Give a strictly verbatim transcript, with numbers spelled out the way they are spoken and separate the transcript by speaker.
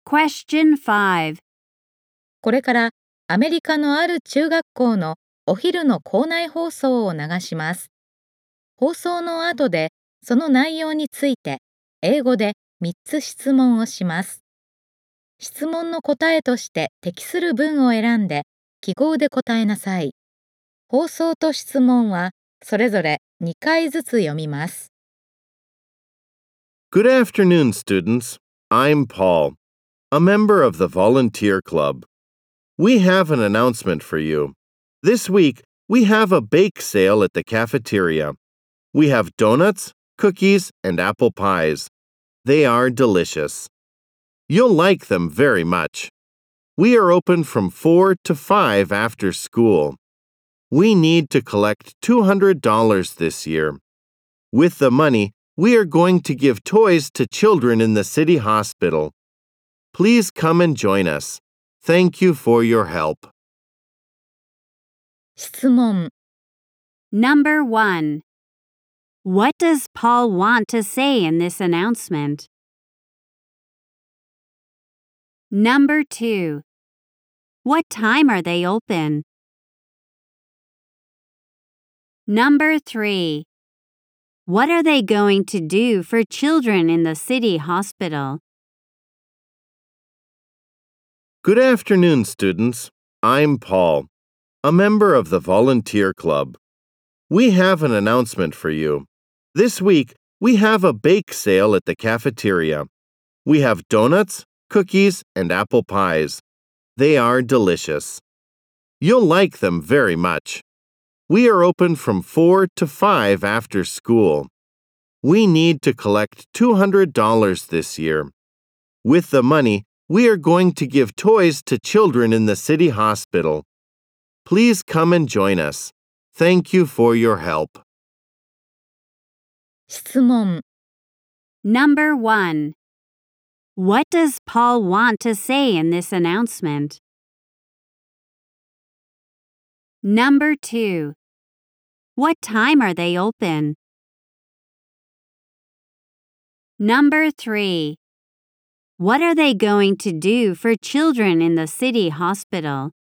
Speaker 1: Question five.
Speaker 2: これからアメリカのある中学校のお昼の校内放送を流します。放送の後でその内容について英語でみっつ質問をします。質問の答えとして適する文を選んで記号で答えなさい。放送と質問はそれぞれにかいずつ読みます。
Speaker 3: Good afternoon, students. I'm Paul, a member of the Volunteer Club. We have an announcement for you. This week, we have a bake sale at the cafeteria. We have donuts, cookies, and apple pies. They are delicious. You'll like them very much. We are open from four to five after school. We need to collect two hundred dollars this year. With the money, we are going to give toys to children in the city hospital. Please come and join us. Thank you for your help.
Speaker 2: 質問
Speaker 1: Number one. What does Paul want to say in this announcement? Number two. What time are they open? Number three. What are they going to do for children in the city hospital?
Speaker 3: Good afternoon, students. I'm Paul, a member of the Volunteer Club. We have an announcement for you. This week, we have a bake sale at the cafeteria. We have donuts, cookies, and apple pies. They are delicious. You'll like them very much. We are open from four to five after school. We need to collect two hundred dollars this year. With the money, we are going to give toys to children in the city hospital. Please come and join us. Thank you for your help.
Speaker 2: 質問
Speaker 1: Number one. What does Paul want to say in this announcement? Number two. What time are they open? Number three. What are they going to do for children in the city hospital?